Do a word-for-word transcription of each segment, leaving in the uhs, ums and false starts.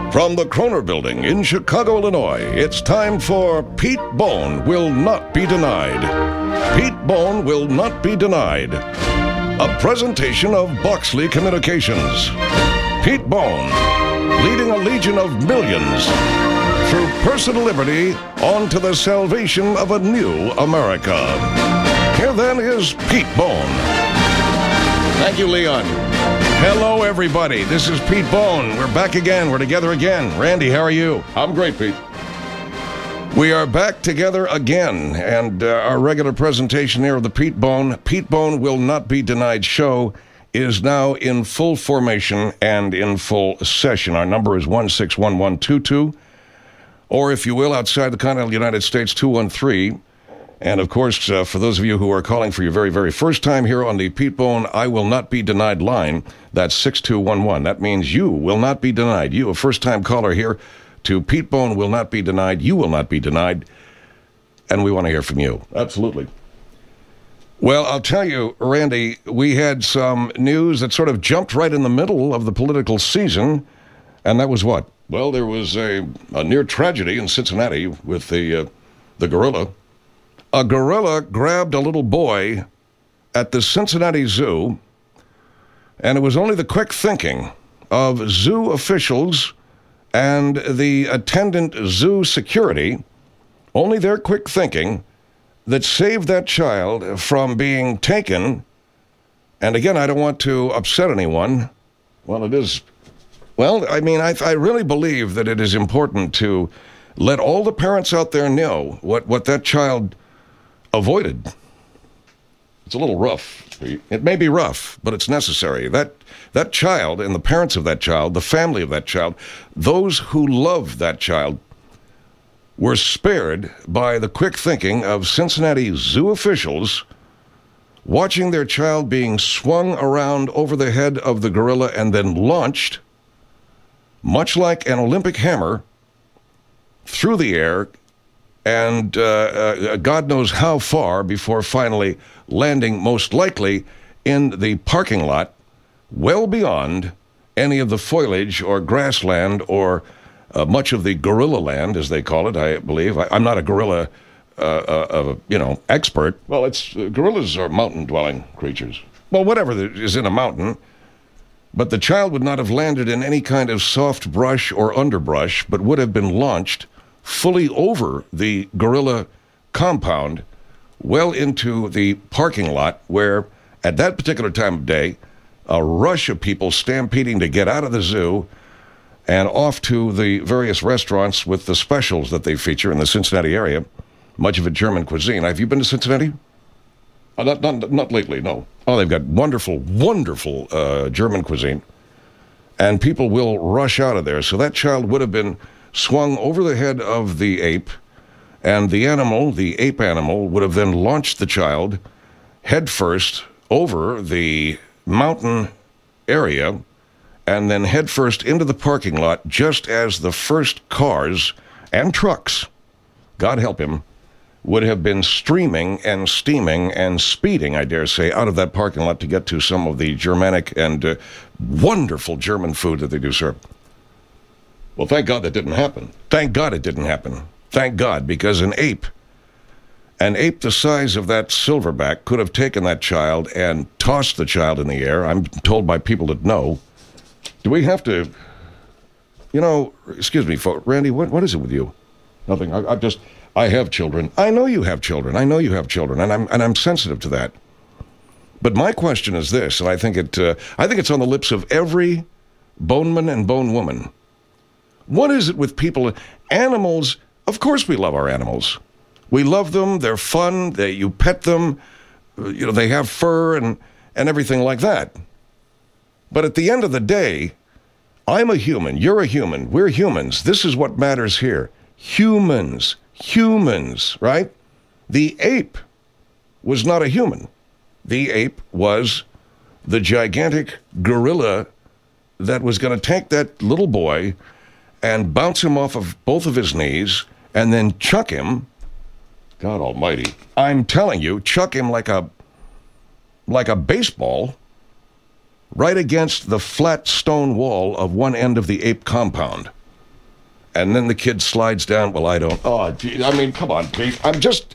From the Kroner Building in Chicago, Illinois, it's time for Pete Bone Will Not Be Denied. Pete Bone Will Not Be Denied. A presentation of Boxley Communications. Pete Bone, leading a legion of millions through personal liberty onto the salvation of a new America. Here then is Pete Bone. Thank you, Leon. Hello, everybody. This is Pete Bone. We're back again. We're together again. Randy, how are you? I'm great, Pete. We are back together again, and uh, our regular presentation here of the Pete Bone, Pete Bone Will Not Be Denied show is now in full formation and in full session. Our number is one six one one two two, or if you will, outside the continental United States, two one three. And, of course, uh, for those of you who are calling for your very, very first time here on the Pete Bone I Will Not Be Denied line, that's six two one one. That means you will not be denied. You, a first-time caller here to Pete Bone Will Not Be Denied. You will not be denied. And we want to hear from you. Absolutely. Well, I'll tell you, Randy, we had some news that sort of jumped right in the middle of the political season. And that was what? Well, there was a, a near tragedy in Cincinnati with the uh, the gorilla. A gorilla grabbed a little boy at the Cincinnati Zoo, and it was only the quick thinking of zoo officials and the attendant zoo security, only their quick thinking, that saved that child from being taken. And again, I don't want to upset anyone. Well, it is. Well, I mean, I, I really believe that it is important to let all the parents out there know what, what that child avoided. It's a little rough. It may be rough, but it's necessary. That that child and the parents of that child, the family of that child, those who love that child, were spared by the quick thinking of Cincinnati zoo officials watching their child being swung around over the head of the gorilla and then launched, much like an Olympic hammer, through the air, and uh, uh, God knows how far before finally landing, most likely in the parking lot, well beyond any of the foliage or grassland or uh, much of the gorilla land, as they call it, I believe. I, I'm not a gorilla, uh, uh, uh, you know, expert. Well, it's uh, gorillas are mountain-dwelling creatures. Well, whatever is in a mountain. But the child would not have landed in any kind of soft brush or underbrush, but would have been launched fully over the gorilla compound, well into the parking lot, where at that particular time of day, a rush of people stampeding to get out of the zoo and off to the various restaurants with the specials that they feature in the Cincinnati area, much of it German cuisine. Have you been to Cincinnati? Uh, not, not, not lately, no. Oh, they've got wonderful, wonderful uh, German cuisine, and people will rush out of there. So that child would have been swung over the head of the ape, and the animal, the ape animal, would have then launched the child headfirst over the mountain area and then headfirst into the parking lot just as the first cars and trucks, God help him, would have been streaming and steaming and speeding, I dare say, out of that parking lot to get to some of the Germanic and uh, wonderful German food that they do serve. Well, thank God that didn't happen. Thank God it didn't happen. Thank God, because an ape, an ape the size of that silverback could have taken that child and tossed the child in the air. I'm told by people that know. Do we have to, you know, excuse me, folks, Randy, what, what is it with you? Nothing. I, I just, I have children. I know you have children. I know you have children, and I'm and I'm sensitive to that. But my question is this, and I think it, uh, I think it's on the lips of every boneman and bone woman. What is it with people? Animals, of course we love our animals. We love them. They're fun. They, you pet them. You know, they have fur and, and everything like that. But at the end of the day, I'm a human. You're a human. We're humans. This is what matters here. Humans. Humans, right? The ape was not a human. The ape was the gigantic gorilla that was going to take that little boy and bounce him off of both of his knees and then chuck him. God almighty. I'm telling you, chuck him like a like a baseball right against the flat stone wall of one end of the ape compound. And then the kid slides down. Well, I don't. Oh, gee, I mean, come on, Pete. I'm just.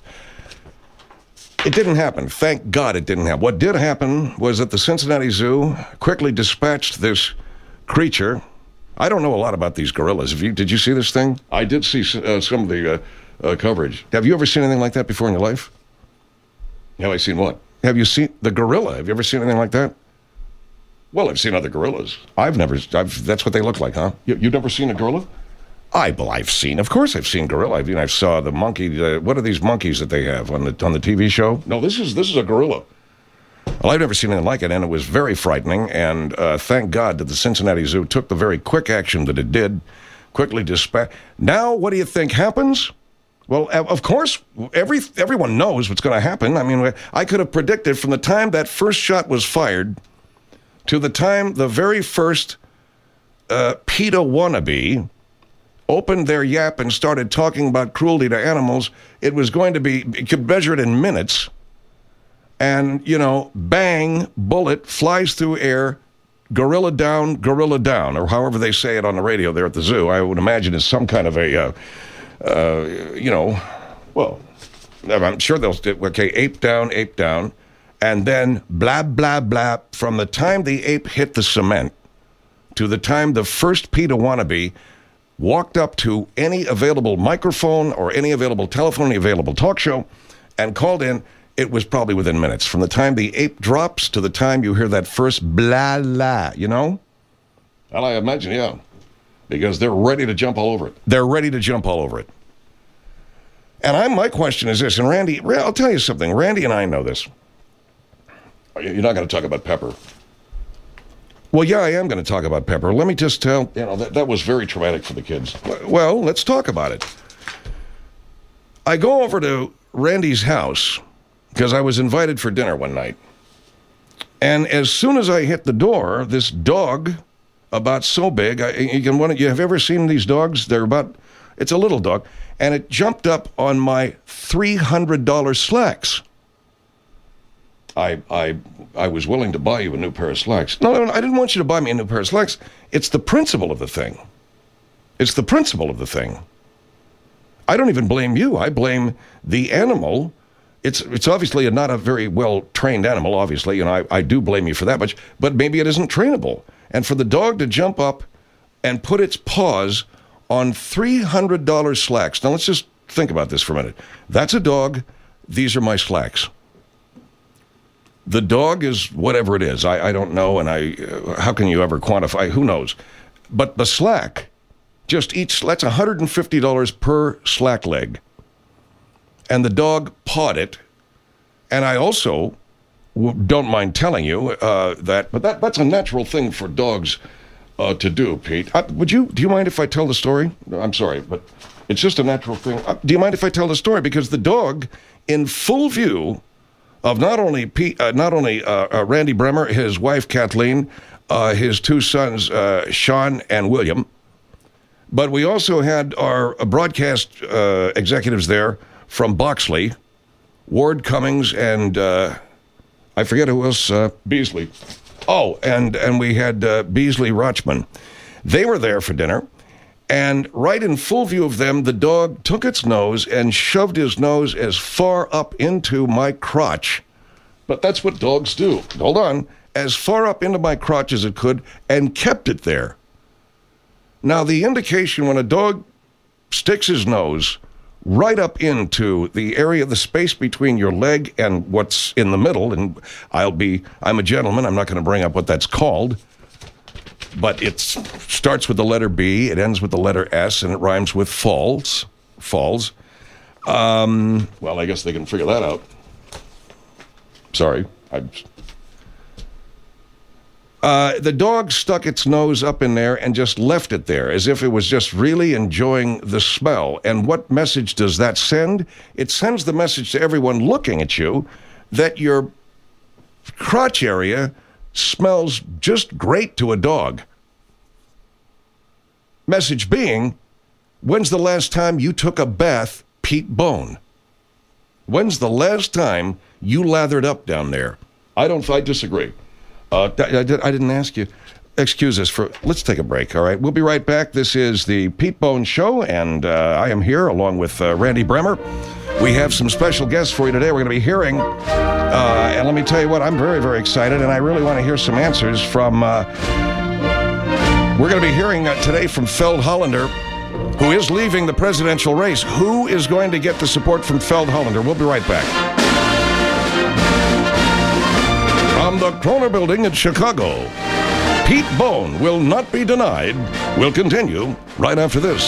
It didn't happen. Thank God it didn't happen. What did happen was that the Cincinnati Zoo quickly dispatched this creature. I don't know a lot about these gorillas. Have you, did you see this thing? I did see uh, some of the uh, uh, coverage. Have you ever seen anything like that before in your life? Have I seen what? Have you seen the gorilla? Have you ever seen anything like that? Well, I've seen other gorillas. I've never. I've, that's what they look like, huh? You, you've never seen a gorilla? I, well, I've seen, of course, I've seen gorilla. I mean, I saw the monkey. Uh, what are these monkeys that they have on the on the T V show? No, this is this is a gorilla. Well, I've never seen anything like it, and it was very frightening. And uh, thank God that the Cincinnati Zoo took the very quick action that it did, quickly dispatch. Now, what do you think happens? Well, of course, every everyone knows what's going to happen. I mean, I could have predicted from the time that first shot was fired to the time the very first uh, PETA wannabe opened their yap and started talking about cruelty to animals, it was going to be, you could measure it in minutes, and, you know, bang, bullet, flies through air, gorilla down, gorilla down, or however they say it on the radio there at the zoo. I would imagine it's some kind of a, uh, uh, you know, well, I'm sure they'll, okay, ape down, ape down, and then blah, blah, blah, from the time the ape hit the cement to the time the first PETA wannabe walked up to any available microphone or any available telephone, any available talk show, and called in, it was probably within minutes. From the time the ape drops to the time you hear that first blah, blah, you know? Well, I imagine, yeah. Because they're ready to jump all over it. They're ready to jump all over it. And I, my question is this, and Randy, I'll tell you something. Randy and I know this. You're not going to talk about Pepper. Well, yeah, I am going to talk about Pepper. Let me just tell... You know, that, that was very traumatic for the kids. Well, let's talk about it. I go over to Randy's house because I was invited for dinner one night. And as soon as I hit the door, this dog, about so big, I, you can want you have ever seen these dogs? They're about, it's a little dog, and it jumped up on my three hundred dollars slacks. I I I was willing to buy you a new pair of slacks. No, no, no, I didn't want you to buy me a new pair of slacks. It's the principle of the thing. It's the principle of the thing. I don't even blame you. I blame the animal. It's it's obviously a, not a very well-trained animal, obviously, and I, I do blame you for that much, but maybe it isn't trainable. And for the dog to jump up and put its paws on three hundred dollars slacks. Now, let's just think about this for a minute. That's a dog. These are my slacks. The dog is whatever it is. I, I don't know, and I uh, how can you ever quantify? Who knows? But the slack, just each, that's one hundred fifty dollars per slack leg. And the dog pawed it. And I also w- don't mind telling you uh, that, but that that's a natural thing for dogs uh, to do, Pete. Uh, would you, do you mind if I tell the story? I'm sorry, but it's just a natural thing. Uh, do you mind if I tell the story? Because the dog, in full view of not only Pete, uh, not only uh, uh, Randy Bremer, his wife Kathleen, uh, his two sons uh, Sean and William, but we also had our uh, broadcast uh, executives there from Boxley, Ward Cummings, and uh, I forget who else. Uh, Beasley. Oh, and and we had uh, Beasley Rochman. They were there for dinner. And right in full view of them, the dog took its nose and shoved his nose as far up into my crotch. But that's what dogs do. Hold on. As far up into my crotch as it could and kept it there. Now, the indication when a dog sticks his nose right up into the area, the space between your leg and what's in the middle, and I'll be, I'm a gentleman, I'm not going to bring up what that's called, but it starts with the letter B, it ends with the letter S, and it rhymes with falls. Falls. Um, well, I guess they can figure that out. Sorry. I, uh, the dog stuck its nose up in there and just left it there as if it was just really enjoying the smell. And what message does that send? It sends the message to everyone looking at you that your crotch area smells just great to a dog. Message being, when's the last time you took a bath, Pete Bone? When's the last time you lathered up down there? I don't, I disagree. Uh, I, I, did, I didn't ask you. excuse us for, let's take a break, all right? We'll be right back. This is the Pete Bones Show, and uh, I am here along with uh, Randy Bremer. We have some special guests for you today. We're going to be hearing, uh, and let me tell you what, I'm very, very excited, and I really want to hear some answers from, uh, we're going to be hearing uh, today from Feld Hollander, who is leaving the presidential race. Who is going to get the support from Feld Hollander? We'll be right back. From the Kroner Building in Chicago, Pete Bone will not be denied. We'll continue right after this.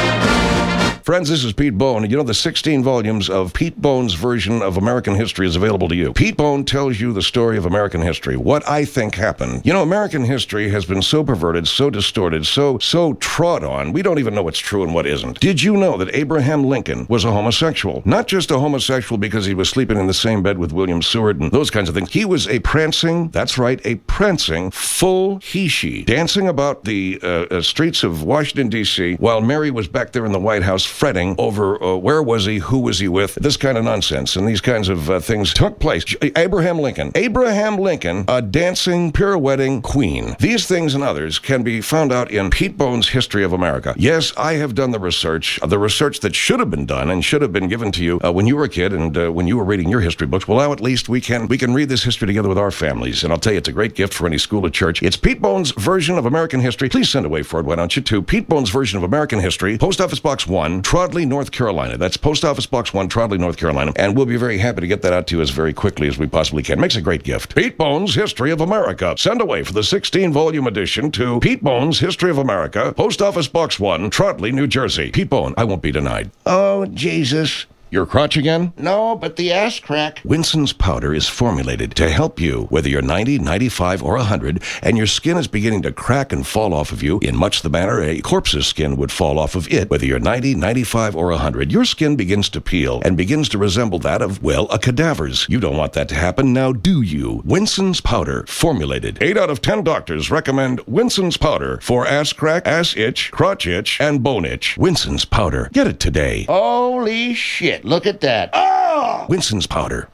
Friends, this is Pete Bone, and you know the sixteen volumes of Pete Bone's version of American history is available to you. Pete Bone tells you the story of American history, what I think happened. You know, American history has been so perverted, so distorted, so, so trod on, we don't even know what's true and what isn't. Did you know that Abraham Lincoln was a homosexual? Not just a homosexual because he was sleeping in the same bed with William Seward and those kinds of things. He was a prancing, that's right, a prancing, full he-she, dancing about the uh, uh, streets of Washington, D C, while Mary was back there in the White House fretting over uh, where was he, who was he with, this kind of nonsense, and these kinds of uh, things took place. Abraham Lincoln. Abraham Lincoln, a dancing, pirouetting queen. These things and others can be found out in Pete Bone's History of America. Yes, I have done the research, uh, the research that should have been done and should have been given to you uh, when you were a kid and uh, when you were reading your history books. Well, now at least we can we can read this history together with our families, and I'll tell you, it's a great gift for any school or church. It's Pete Bone's version of American history. Please send away for it, why don't you, to Pete Bone's version of American history, Post Office Box one, Trodley, North Carolina. That's Post Office Box one, Trodley, North Carolina. And we'll be very happy to get that out to you as very quickly as we possibly can. Makes a great gift. Pete Bone's History of America. Send away for the sixteen-volume edition to Pete Bone's History of America, Post Office Box one, Trodley, New Jersey. Pete Bone, I won't be denied. Oh, Jesus. Your crotch again? No, but the ass crack. Winston's powder is formulated to help you, whether you're ninety, ninety-five, or one hundred, and your skin is beginning to crack and fall off of you in much the manner a corpse's skin would fall off of it. Whether you're ninety, ninety-five, or one hundred, your skin begins to peel and begins to resemble that of, well, a cadaver's. You don't want that to happen, now do you? Winston's powder, formulated. Eight out of ten doctors recommend Winston's powder for ass crack, ass itch, crotch itch, and bone itch. Winston's powder. Get it today. Holy shit. Look at that. Oh! Winston's powder.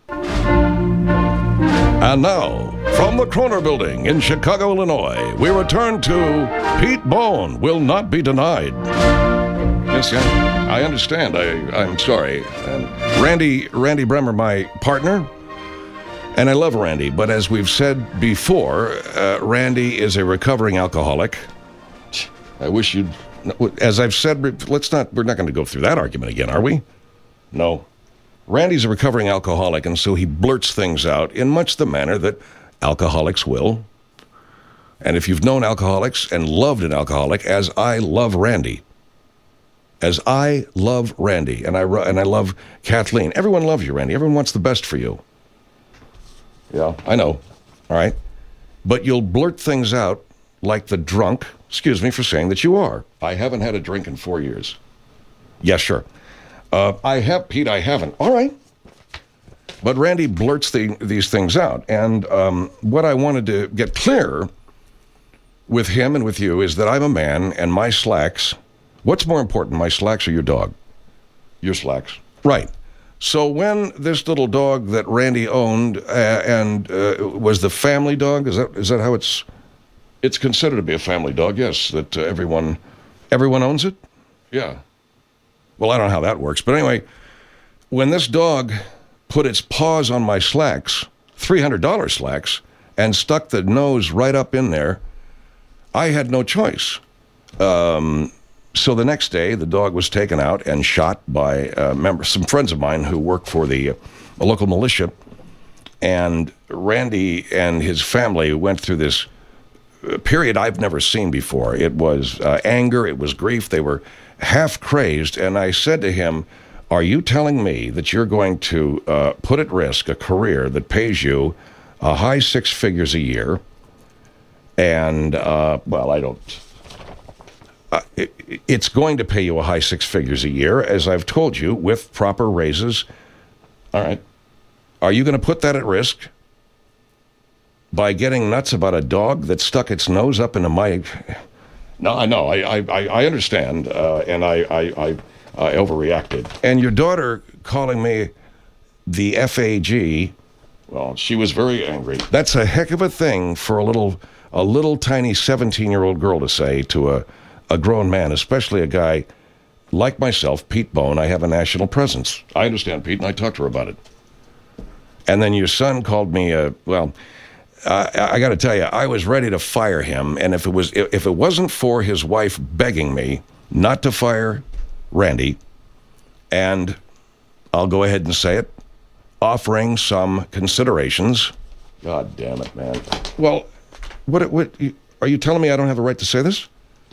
And now, from the Kroner Building in Chicago, Illinois, we return to Pete Bone Will Not Be Denied. Yes, yeah, I understand. I, I'm sorry. And Randy, Randy Bremer, my partner, and I love Randy, but as we've said before, uh, Randy is a recovering alcoholic. I wish you'd, as I've said, let's not, we're not going to go through that argument again, are we? No. Randy's a recovering alcoholic, and so he blurts things out in much the manner that alcoholics will. And if you've known alcoholics and loved an alcoholic, as I love Randy, as I love Randy, and I, and I love Kathleen. Everyone loves you, Randy. Everyone wants the best for you. Yeah, I know. All right. But you'll blurt things out like the drunk, excuse me for saying that you are. I haven't had a drink in four years. Yes, sure. Uh, I have, Pete, I haven't. All right. But Randy blurts the, these things out. And um, what I wanted to get clear with him and with you is that I'm a man, and my slacks, what's more important, my slacks or your dog? Your slacks. Right. So when this little dog that Randy owned uh, and uh, was the family dog, is that is that how it's, it's considered to be a family dog, yes, that uh, everyone, everyone owns it? Yeah. Well, I don't know how that works. But anyway, when this dog put its paws on my slacks, three hundred dollars slacks, and stuck the nose right up in there, I had no choice. Um, so the next day, the dog was taken out and shot by uh, members, some friends of mine who work for the uh, local militia. And Randy and his family went through this period I've never seen before. It was uh, anger, it was grief. They were half crazed, and I said to him, are you telling me that you're going to uh, put at risk a career that pays you a high six figures a year? And, uh, well, I don't, uh, it, it's going to pay you a high six figures a year, as I've told you, with proper raises. All right. Are you going to put that at risk by getting nuts about a dog that stuck its nose up into my... No, I know. I I, I understand, uh, and I, I, I, I overreacted. And your daughter calling me the F A G Well, she was very angry. That's a heck of a thing for a little, a little tiny seventeen-year-old girl to say to a, a grown man, especially a guy like myself, Pete Bone. I have a national presence. I understand, Pete, and I talked to her about it. And then your son called me, uh, well, uh, I got to tell you, I was ready to fire him. And if it was, if it wasn't for his wife begging me not to fire Randy, and I'll go ahead and say it, offering some considerations. God damn it, man. Well, what, what, are you telling me I don't have the right to say this?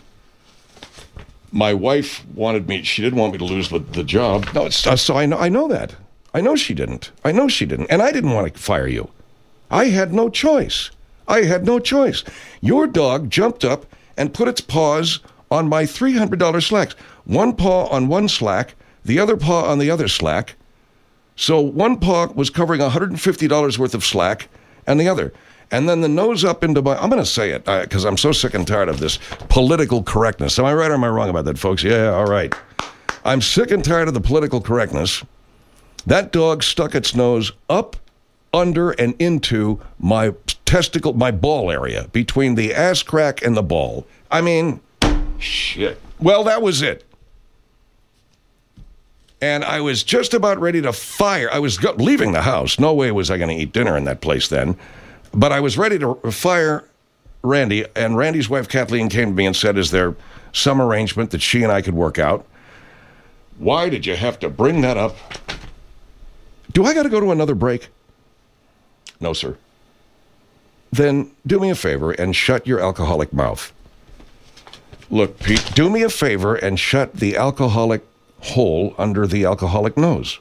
My wife wanted me, she didn't want me to lose the, the job. No, it's, uh, so I know, I know that. I know she didn't. I know she didn't. And I didn't want to fire you. I had no choice. I had no choice. Your dog jumped up and put its paws on my three hundred dollars slacks. One paw on one slack, the other paw on the other slack. So one paw was covering one hundred fifty dollars worth of slack and the other. And then the nose up into my, I'm going to say it because uh, I'm so sick and tired of this political correctness. Am I right or am I wrong about that, folks? Yeah, all right. I'm sick and tired of the political correctness. That dog stuck its nose up, under, and into my testicle, my ball area, between the ass crack and the ball. I mean, shit. Well, that was it. And I was just about ready to fire. I was go- leaving the house. No way was I going to eat dinner in that place then. But I was ready to fire Randy, and Randy's wife, Kathleen, came to me and said, is there some arrangement that she and I could work out? Why did you have to bring that up? Do I got to go to another break? No, sir. Then do me a favor and shut your alcoholic mouth. Look, Pete, do me a favor and shut the alcoholic hole under the alcoholic nose.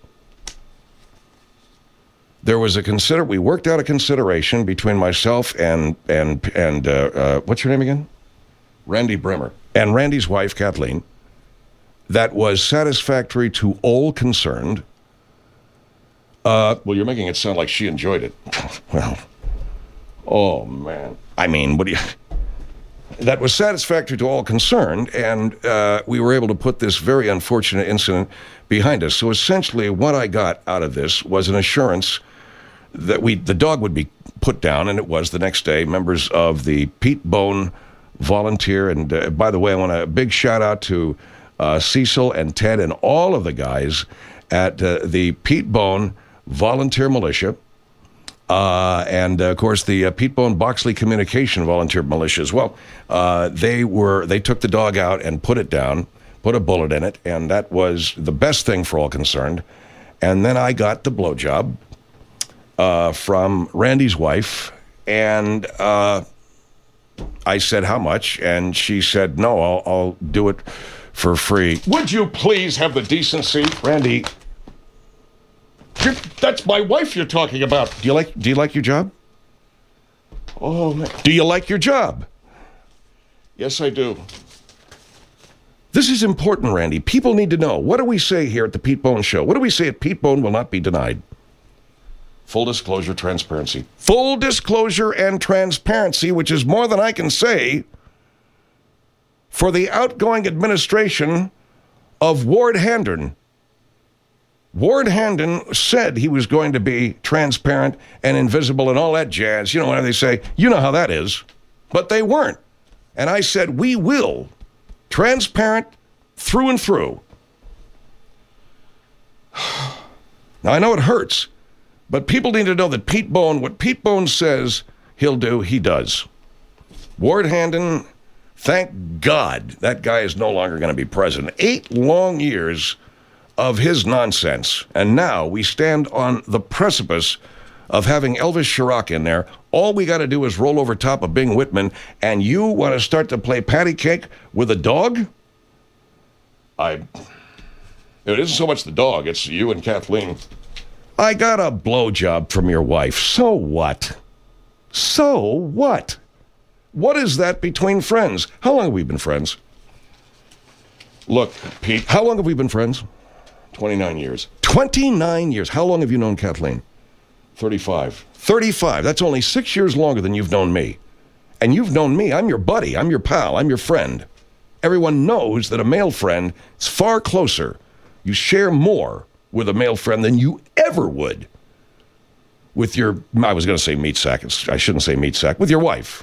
There was a consider. We worked out a consideration between myself and and and uh, uh, what's your name again? Randy Bremer. And Randy's wife, Kathleen. That was satisfactory to all concerned. Uh, well, you're making it sound like she enjoyed it. Well, oh man. I mean, what do you? That was satisfactory to all concerned, and uh, we were able to put this very unfortunate incident behind us. So essentially, what I got out of this was an assurance that we, the dog would be put down, and it was the next day. Members of the Pete Bone volunteer, and uh, by the way, I want a big shout out to uh, Cecil and Ted and all of the guys at uh, the Pete Bone Volunteer Militia. Uh, and, uh, of course, the uh, Pete Bone Boxley Communication Volunteer Militia as well. Uh, they were they took the dog out and put it down, put a bullet in it, and that was the best thing for all concerned. And then I got the blowjob uh, from Randy's wife, and uh, I said, how much? And she said, no, I'll, I'll do it for free. Would you please have the decency? Randy... You're, that's my wife you're talking about. Do you like do you like your job? Oh, man. Do you like your job? Yes, I do. This is important, Randy. People need to know. What do we say here at the Pete Bone Show? What do we say at Pete Bone will not be denied? Full disclosure, transparency. Full disclosure and transparency, which is more than I can say for the outgoing administration of Ward Handon. Ward Handon said he was going to be transparent and invisible and all that jazz. You know, when they say, you know how that is. But they weren't. And I said, we will. Transparent through and through. Now, I know it hurts, but people need to know that Pete Bone, what Pete Bone says he'll do, he does. Ward Handon, thank God that guy is no longer going to be president. Eight long years of his nonsense. And now we stand on the precipice of having Elvis Chirac in there. All we got to do is roll over top of Bing Whitman, and you want to start to play patty cake with a dog? I... It isn't so much the dog, it's you and Kathleen. I got a blowjob from your wife. So what? So what? What is that between friends? How long have we been friends? Look, Pete... How long have we been friends? twenty-nine years. twenty-nine years. How long have you known Kathleen? thirty-five. thirty-five. That's only six years longer than you've known me. And you've known me. I'm your buddy. I'm your pal. I'm your friend. Everyone knows that a male friend is far closer. You share more with a male friend than you ever would with your, I was going to say meat sack. It's, I shouldn't say meat sack. With your wife.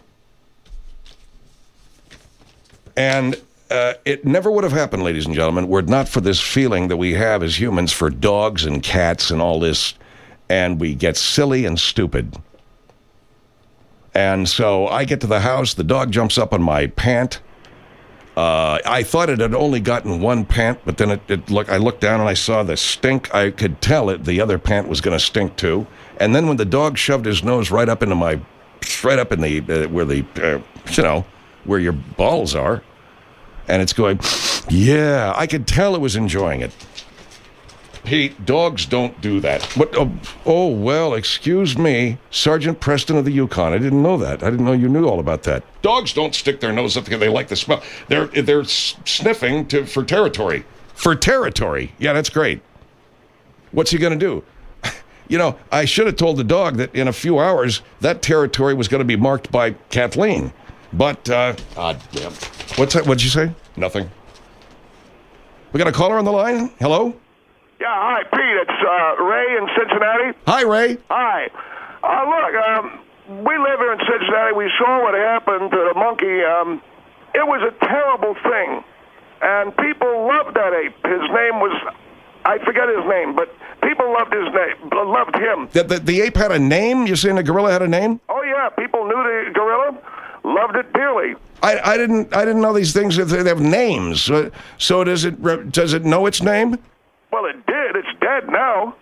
And uh, it never would have happened, ladies and gentlemen, were it not for this feeling that we have as humans for dogs and cats and all this, and we get silly and stupid. And so I get to the house, the dog jumps up on my pant. Uh, I thought it had only gotten one pant, but then it, it look, I looked down and I saw the stink. I could tell it the other pant was going to stink too. And then when the dog shoved his nose right up into my, right up in the, uh, where the, uh, you know, where your balls are, and it's going, yeah, I could tell it was enjoying it. Pete, dogs don't do that. What? Oh, oh, well, excuse me, Sergeant Preston of the Yukon. I didn't know that. I didn't know you knew all about that. Dogs don't stick their nose up because they like the smell. They're they're s- sniffing to for territory. For territory? Yeah, that's great. What's he going to do? You know, I should have told the dog that in a few hours, that territory was going to be marked by Kathleen. But, uh... Ah, damn. What's that? What'd you say? Nothing. We got a caller on the line? Hello? Yeah, hi, Pete. It's uh, Ray in Cincinnati. Hi, Ray. Hi. Uh, look, um, we live here in Cincinnati. We saw what happened to the monkey. Um, it was a terrible thing. And people loved that ape. His name was, I forget his name, but people loved his name, loved him. The, the, the ape had a name? You're saying the gorilla had a name? Oh, yeah. People knew the gorilla, loved it dearly. I, I didn't I didn't know these things, they have names. So, so does it does it know its name? Well, it did. It's dead now.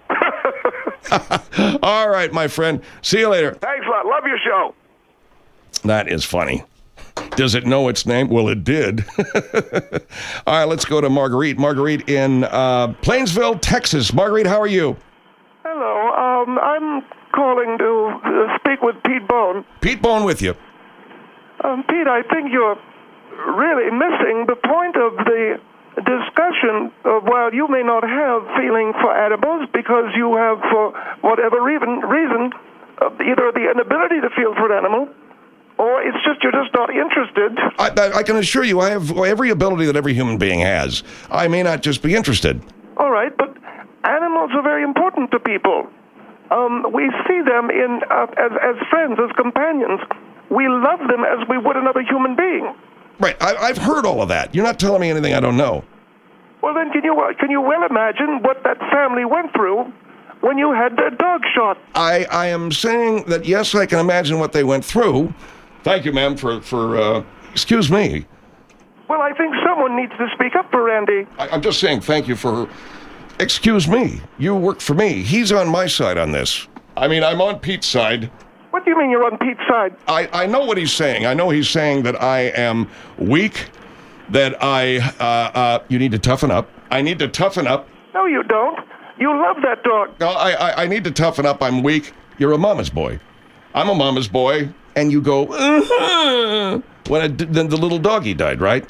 All right, my friend. See you later. Thanks a lot. Love your show. That is funny. Does it know its name? Well, it did. All right, let's go to Marguerite. Marguerite in uh, Plainsville, Texas. Marguerite, how are you? Hello. Um, I'm calling to uh, speak with Pete Bone. Pete Bone with you. Um, Pete, I think you're really missing the point of the discussion of, well, you may not have feeling for animals because you have, for whatever reason, reason uh, either the inability to feel for an animal, or it's just you're just not interested. I, I, I can assure you I have every ability that every human being has. I may not just be interested. All right, but animals are very important to people. Um, we see them in uh, as, as friends, as companions. We love them as we would another human being. Right, I, I've heard all of that. You're not telling me anything I don't know. Well, then, can you uh, can you well imagine what that family went through when you had a dog shot? I, I am saying that, yes, I can imagine what they went through. Thank you, ma'am, for, for uh... Excuse me. Well, I think someone needs to speak up for Randy. I, I'm just saying thank you for... Excuse me. You work for me. He's on my side on this. I mean, I'm on Pete's side. What do you mean you're on Pete's side? I, I know what he's saying. I know he's saying that I am weak, that I, uh, uh, you need to toughen up. I need to toughen up. No, you don't. You love that dog. No, I, I, I need to toughen up. I'm weak. You're a mama's boy. I'm a mama's boy. And you go, uh-huh, when it, then the little doggy died, right?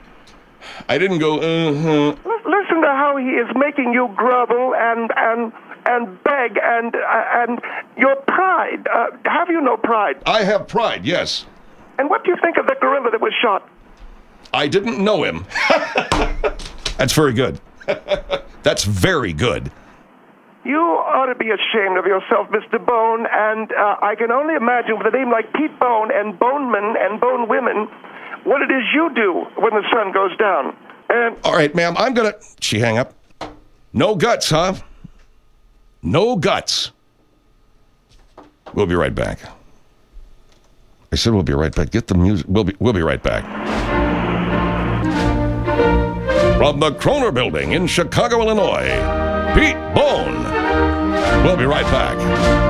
I didn't go, uh-huh. L- listen to how he is making you grovel and, and, and beg and, uh, and your pride. Uh, have you no pride? I have pride, yes. And what do you think of the gorilla that was shot? I didn't know him. That's very good. That's very good. You ought to be ashamed of yourself, Mister Bone, and uh, I can only imagine with a name like Pete Bone and Bonemen and Bone Women, what it is you do when the sun goes down. And all right, ma'am, I'm gonna... She hang up. No guts, huh? No guts. We'll be right back. I said we'll be right back. Get the music. We'll be, we'll be right back. From the Kroner Building in Chicago, Illinois, Pete Bone. We'll be right back.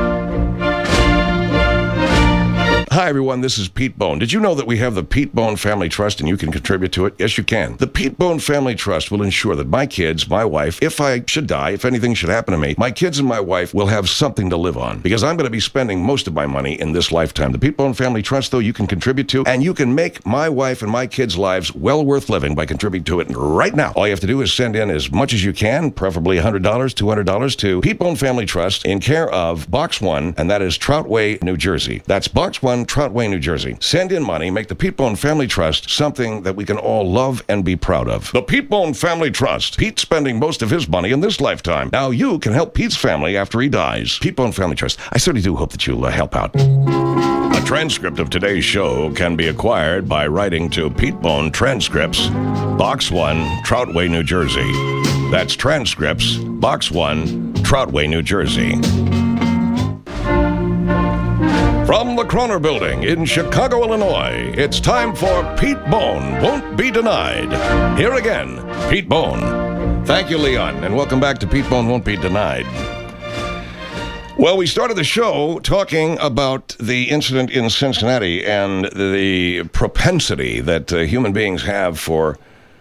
Hi, everyone. This is Pete Bone. Did you know that we have the Pete Bone Family Trust and you can contribute to it? Yes, you can. The Pete Bone Family Trust will ensure that my kids, my wife, if I should die, if anything should happen to me, my kids and my wife will have something to live on because I'm going to be spending most of my money in this lifetime. The Pete Bone Family Trust, though, you can contribute to, and you can make my wife and my kids' lives well worth living by contributing to it right now. All you have to do is send in as much as you can, preferably one hundred dollars, two hundred dollars, to Pete Bone Family Trust in care of Box one, and that is Trout Way, New Jersey. That's Box one, Bone, Troutway, New Jersey. Send in money. Make the Pete Bone Family Trust something that we can all love and be proud of. The Pete Bone Family Trust. Pete's spending most of his money in this lifetime. Now you can help Pete's family after he dies. Pete Bone Family Trust. I certainly do hope that you'll uh, help out. A transcript of today's show can be acquired by writing to Pete Bone Transcripts, Box one, Troutway, New Jersey. That's Transcripts, Box one, Troutway, New Jersey. From the Kroner Building in Chicago, Illinois, it's time for Pete Bone Won't Be Denied. Here again, Pete Bone. Thank you, Leon, and welcome back to Pete Bone Won't Be Denied. Well, we started the show talking about the incident in Cincinnati and the propensity that uh, human beings have for,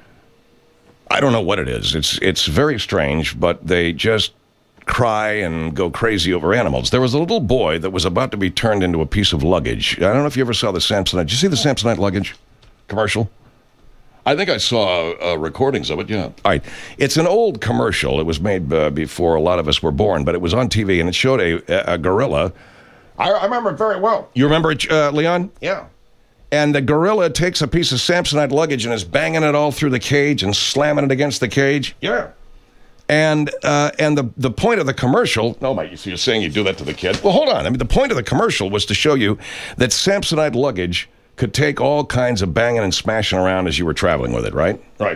I don't know what it is. It's it's very strange, but they just cry and go crazy over animals. There was a little boy that was about to be turned into a piece of luggage. I don't know if you ever saw the Samsonite. Did you see the Samsonite luggage commercial? I think I saw uh, recordings of it, yeah. All right. It's an old commercial. It was made uh, before a lot of us were born, but it was on T V, and it showed a, a gorilla. I, I remember it very well. You remember it, uh, Leon? Yeah. And the gorilla takes a piece of Samsonite luggage and is banging it all through the cage and slamming it against the cage. Yeah. And uh, and the, the point of the commercial... No, mate, so you're saying you do that to the kid? Well, hold on. I mean, the point of the commercial was to show you that Samsonite luggage could take all kinds of banging and smashing around as you were traveling with it, right? Right.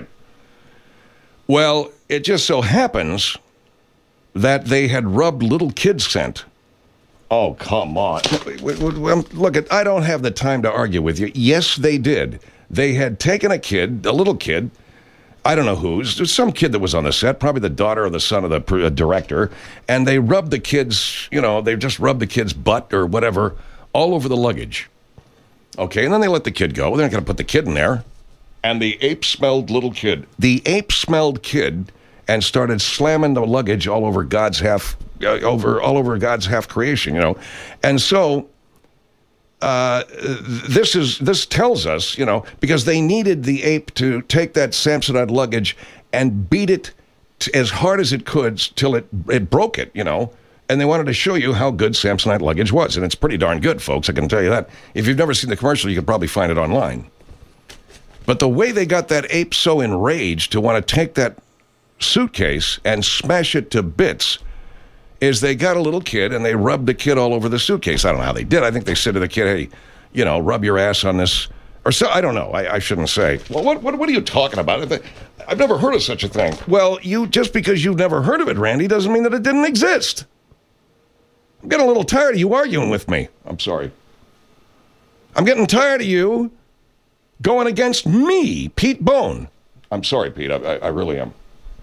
Well, it just so happens that they had rubbed little kid scent. Oh, come on. Look, I don't have the time to argue with you. Yes, they did. They had taken a kid, a little kid, I don't know whose, some kid that was on the set, probably the daughter or the son of the uh, director, and they rubbed the kid's, you know, they just rubbed the kid's butt or whatever all over the luggage. Okay, and then they let the kid go. They're not going to put the kid in there. And the ape-smelled little kid. The ape-smelled kid and started slamming the luggage all over God's half, uh, over all over God's half creation, you know. And so uh, this is this tells us, you know, because they needed the ape to take that Samsonite luggage and beat it t- as hard as it could till it it broke it, you know. And they wanted to show you how good Samsonite luggage was. And it's pretty darn good, folks, I can tell you that. If you've never seen the commercial, you can probably find it online. But the way they got that ape so enraged to want to take that suitcase and smash it to bits is they got a little kid and they rubbed the kid all over the suitcase. I don't know how they did. I think they said to the kid, hey, you know, rub your ass on this. Or so, I don't know. I, I shouldn't say. Well, what, what what are you talking about? I've never heard of such a thing. Well, you just because you've never heard of it, Randy, doesn't mean that it didn't exist. I'm getting a little tired of you arguing with me. I'm sorry. I'm getting tired of you going against me, Pete Bone. I'm sorry, Pete. I, I, I really am.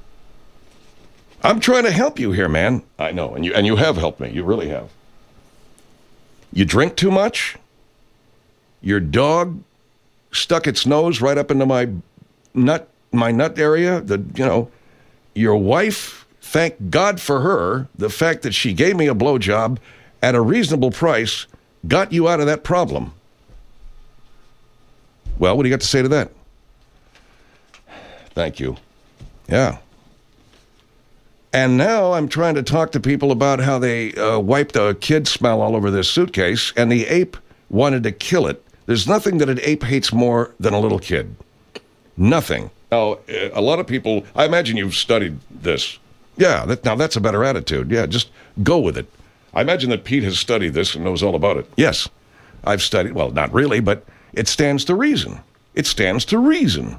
I'm trying to help you here, man. I know, and you and you have helped me. You really have. You drink too much? Your dog stuck its nose right up into my nut, my nut area. The you know, your wife, thank God for her, the fact that she gave me a blowjob at a reasonable price got you out of that problem. Well, what do you got to say to that? Thank you. Yeah. And now I'm trying to talk to people about how they uh, wiped a kid smell all over this suitcase, and the ape wanted to kill it. There's nothing that an ape hates more than a little kid. Nothing. Now, a lot of people, I imagine you've studied this. Yeah, that, now that's a better attitude. Yeah, just go with it. I imagine that Pete has studied this and knows all about it. Yes, I've studied, well, not really, but it stands to reason. It stands to reason.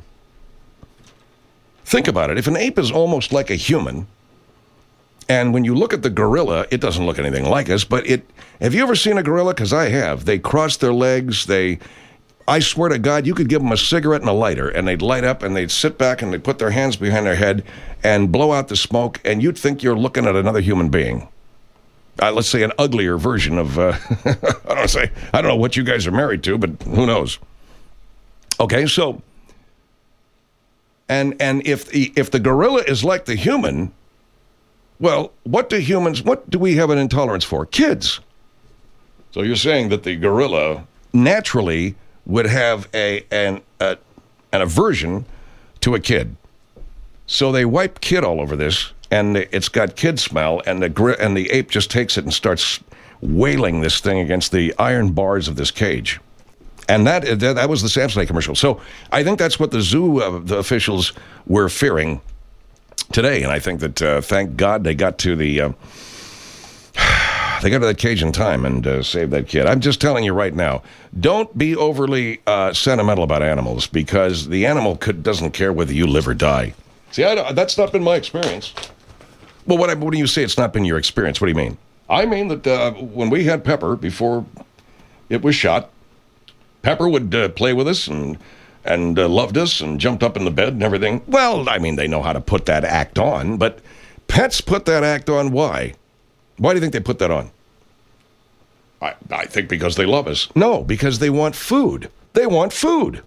Think about it. If an ape is almost like a human, and when you look at the gorilla, it doesn't look anything like us, but it, have you ever seen a gorilla? Because I have. They cross their legs, they, I swear to God, you could give them a cigarette and a lighter, and they'd light up, and they'd sit back, and they'd put their hands behind their head, and blow out the smoke, and you'd think you're looking at another human being. Uh, let's say an uglier version of, uh, I don't say, I don't know what you guys are married to, but who knows? Okay, so, and and if the, if the gorilla is like the human, well, what do humans, what do we have an intolerance for? Kids. So you're saying that the gorilla naturally would have a an a, an aversion to a kid. So they wipe kid all over this, and it's got kid smell, and the gri- and the ape just takes it and starts wailing this thing against the iron bars of this cage. And that that, that was the Samsonite commercial. So I think that's what the zoo uh, the officials were fearing today. And I think that, uh, thank God, they got to the... Uh, They got to that cage in time and uh, saved that kid. I'm just telling you right now, don't be overly uh, sentimental about animals, because the animal could, doesn't care whether you live or die. See, I don't, that's not been my experience. Well, what, what do you say it's not been your experience? What do you mean? I mean that uh, when we had Pepper before it was shot, Pepper would uh, play with us and and uh, loved us and jumped up in the bed and everything. Well, I mean, they know how to put that act on, but pets put that act on. Why? Why do you think they put that on? I, I think because they love us. No, because they want food. They want food.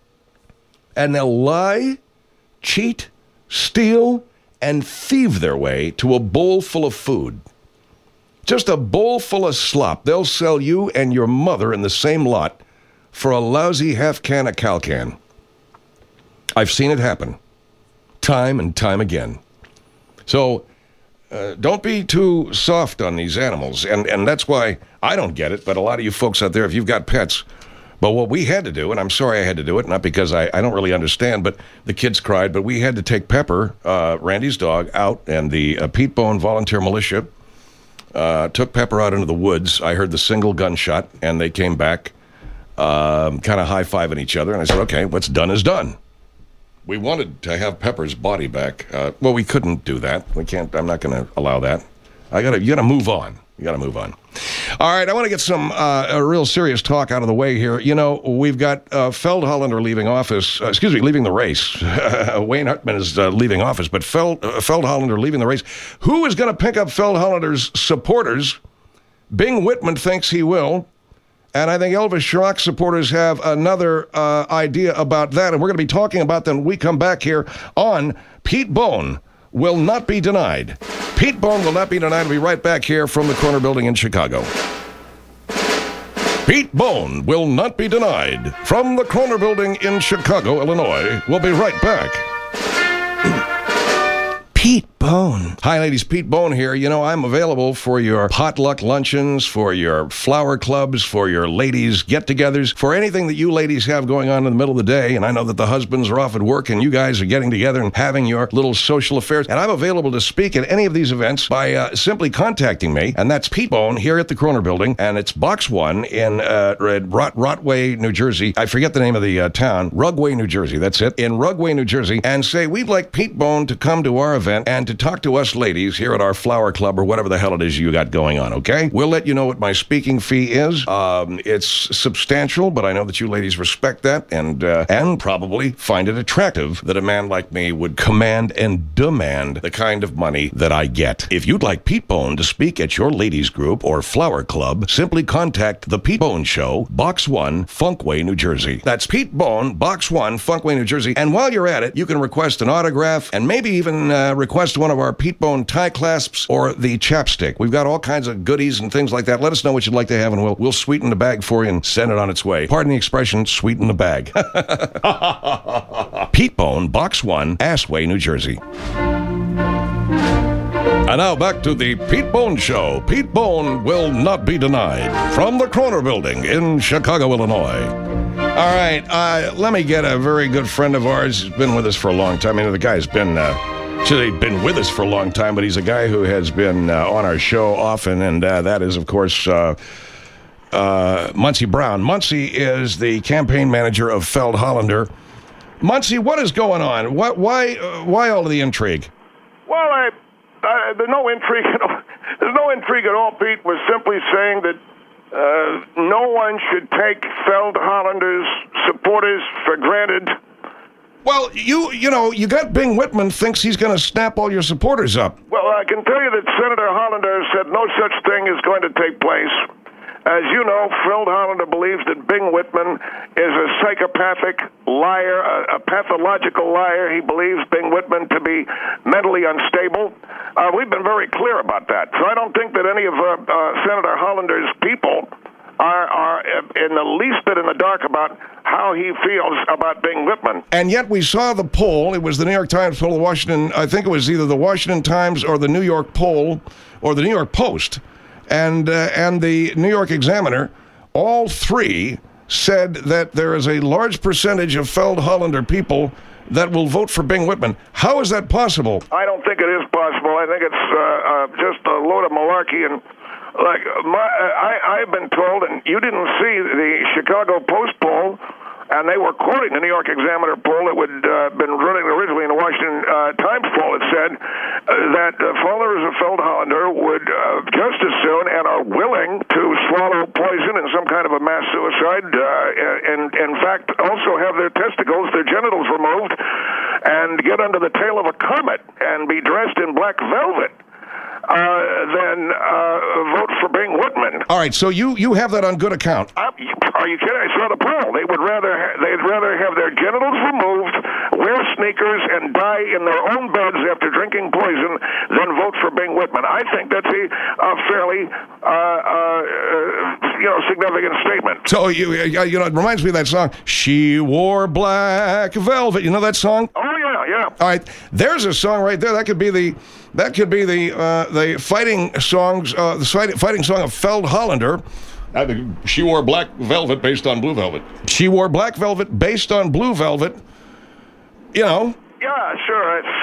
And they'll lie, cheat, steal, and thieve their way to a bowl full of food. Just a bowl full of slop. They'll sell you and your mother in the same lot for a lousy half can of Calcan. I've seen it happen. Time and time again. So... Uh, don't be too soft on these animals, and, and that's why I don't get it, but a lot of you folks out there, if you've got pets, but what we had to do, and I'm sorry I had to do it, not because I, I don't really understand, but the kids cried, but we had to take Pepper, uh, Randy's dog, out, and the uh, Pete Bone Volunteer Militia uh, took Pepper out into the woods. I heard the single gunshot, and they came back um, kind of high-fiving each other, and I said, okay, what's done is done. We wanted to have Pepper's body back. Uh, well, we couldn't do that. We can't. I'm not going to allow that. I gotta. You gotta move on. You gotta move on. All right. I want to get some uh, a real serious talk out of the way here. You know, we've got uh, Feldhollander leaving office. Uh, excuse me, leaving the race. Wayne Hartman is uh, leaving office, but Feld, uh, Feldhollander leaving the race. Who is going to pick up Feldhollander's supporters? Bing Whitman thinks he will. And I think Elvis Schrock supporters have another uh, idea about that. And we're going to be talking about them when we come back here on Pete Bone Will Not Be Denied. Pete Bone Will Not Be Denied. We'll be right back here from the Corner Building in Chicago. Pete Bone Will Not Be Denied from the Corner Building in Chicago, Illinois. We'll be right back. Pete Bone. Hi, ladies. Pete Bone here. You know, I'm available for your potluck luncheons, for your flower clubs, for your ladies' get-togethers, for anything that you ladies have going on in the middle of the day. And I know that the husbands are off at work and you guys are getting together and having your little social affairs. And I'm available to speak at any of these events by uh, simply contacting me. And that's Pete Bone here at the Corner Building. And it's Box One in uh, Rot- Rotway, New Jersey. I forget the name of the uh, town. Rugway, New Jersey. That's it. In Rugway, New Jersey. And say, we'd like Pete Bone to come to our event and to talk to us ladies here at our flower club or whatever the hell it is you got going on, okay? We'll let you know what my speaking fee is. Um, it's substantial, but I know that you ladies respect that and uh, and probably find it attractive that a man like me would command and demand the kind of money that I get. If you'd like Pete Bone to speak at your ladies group or flower club, simply contact The Pete Bone Show, Box One, Funkway, New Jersey. That's Pete Bone, Box One, Funkway, New Jersey. And while you're at it, you can request an autograph and maybe even uh, request one of our Pete Bone tie clasps or the chapstick. We've got all kinds of goodies and things like that. Let us know what you'd like to have, and we'll we'll sweeten the bag for you and send it on its way. Pardon the expression, sweeten the bag. Pete Bone, Box One, Assway, New Jersey. And now back to the Pete Bone Show. Pete Bone Will Not Be Denied from the Corner Building in Chicago, Illinois. All right, uh, let me get a very good friend of ours who's been with us for a long time. I mean, the guy's been... Uh, Actually, he's been with us for a long time, but he's a guy who has been uh, on our show often, and uh, that is, of course, uh, uh, Muncie Brown. Muncie is the campaign manager of Feldhollander. Muncie, what is going on? What, why, uh, why all of the intrigue? Well, I, I, there's no intrigue at all. There's no intrigue at all, Pete. We're simply saying that uh, no one should take Feldhollander's supporters for granted. Well, you you know, you got Bing Whitman thinks he's going to snap all your supporters up. Well, I can tell you that Senator Hollander said no such thing is going to take place. As you know, Feldhollander believes that Bing Whitman is a psychopathic liar, a, a pathological liar. He believes Bing Whitman to be mentally unstable. Uh, we've been very clear about that. So I don't think that any of uh, uh, Senator Hollander's people are, are in the least bit in the dark about how he feels about Bing Whitman. And yet we saw the poll. It was the New York Times poll, the Washington, I think it was either the Washington Times or the New York poll or the New York Post. and uh, and the New York Examiner, all three said that there is a large percentage of Feld Hollander people that will vote for Bing Whitman. How is that possible? I don't think it is possible. I think it's uh, uh, just a load of malarkey. And like my, I, I've been told, and you didn't see the Chicago Post poll, and they were quoting the New York Examiner poll that would uh, been running originally in the Washington uh, Times poll. It said uh, that uh, followers of Feld Hollander would uh, just as soon and are willing to swallow poison in some kind of a mass suicide, uh, and in fact also have their testicles, their genitals removed, and get under the tail of a comet and be dressed in black velvet. Uh, then uh, vote for Bing Whitman. All right, so you, you have that on good account. Uh, are you kidding? I saw the poll. They would rather ha- they'd rather have their genitals removed, wear sneakers, and die in their own beds after drinking poison than vote for Bing Whitman. I think that's a, a fairly uh, uh, you know significant statement. So you you know it reminds me of that song. She wore black velvet. You know that song? Oh yeah, yeah. All right, there's a song right there. That could be the that could be the uh, the fighting songs uh, the fighting, fighting song of Feld Hollander. I think She Wore Black Velvet based on Blue Velvet. She wore black velvet based on blue velvet. You know. Yeah, sure. It's,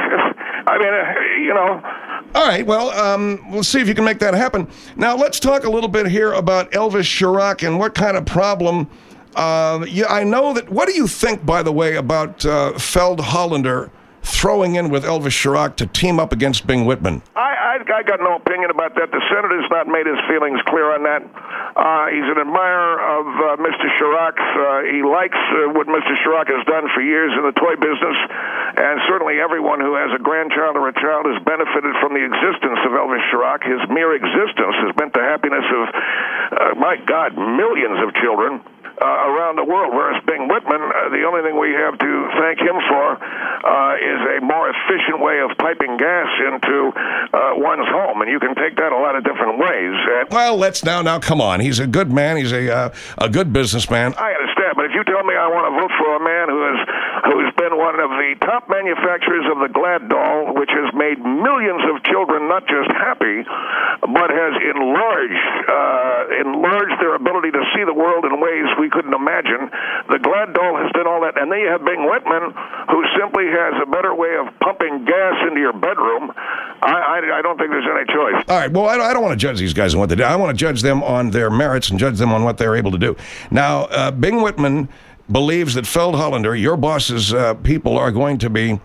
I mean, uh, you know. All right, well, um, we'll see if you can make that happen. Now, let's talk a little bit here about Elvis Chirac and what kind of problem. Uh, yeah, I know that. What do you think, by the way, about uh, Feld Hollander throwing in with Elvis Chirac to team up against Bing Whitman? I, I, I got no opinion about that. The senator's not made his feelings clear on that. Uh, he's an admirer of uh, Mister Chirac. Uh, he likes uh, what Mister Chirac has done for years in the toy business, and certainly everyone who has a grandchild or a child has benefited from the existence of Elvis Chirac. His mere existence has meant the happiness of, uh, my God, millions of children Uh, around the world, whereas Bing Whitman, uh, the only thing we have to thank him for uh, is a more efficient way of piping gas into uh, one's home, and you can take that a lot of different ways. And well, let's now, now, come on. He's a good man. He's a uh, a good businessman. I understand, but if you tell me I want to vote for a man who has who's been one of the top manufacturers of the Glad doll, which has made millions of children not just happy, but has enlarged uh, enlarged their ability to see the world in ways we couldn't imagine. The Glad doll has done all that, and then you have Bing Whitman, who simply has a better way of pumping gas into your bedroom. I, I, I don't think there's any choice. All right, well, I don't, I don't want to judge these guys on what they do. I want to judge them on their merits and judge them on what they're able to do. Now, uh, Bing Whitman believes that Feld Hollander, your boss's uh, people, are going to be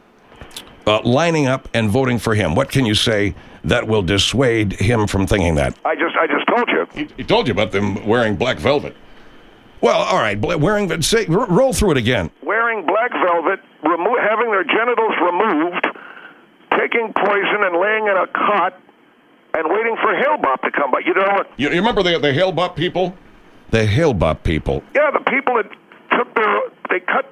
uh, lining up and voting for him. What can you say that will dissuade him from thinking that? I just, I just told you. He, he told you about them wearing black velvet. Well, all right, wearing, say, roll through it again. Wearing black velvet, remo- having their genitals removed, taking poison and laying in a cot, and waiting for Hale-Bopp to come by. You know what? You, you remember the, the Hale-Bopp people? The Hale-Bopp people. Yeah, the people that took their, they cut...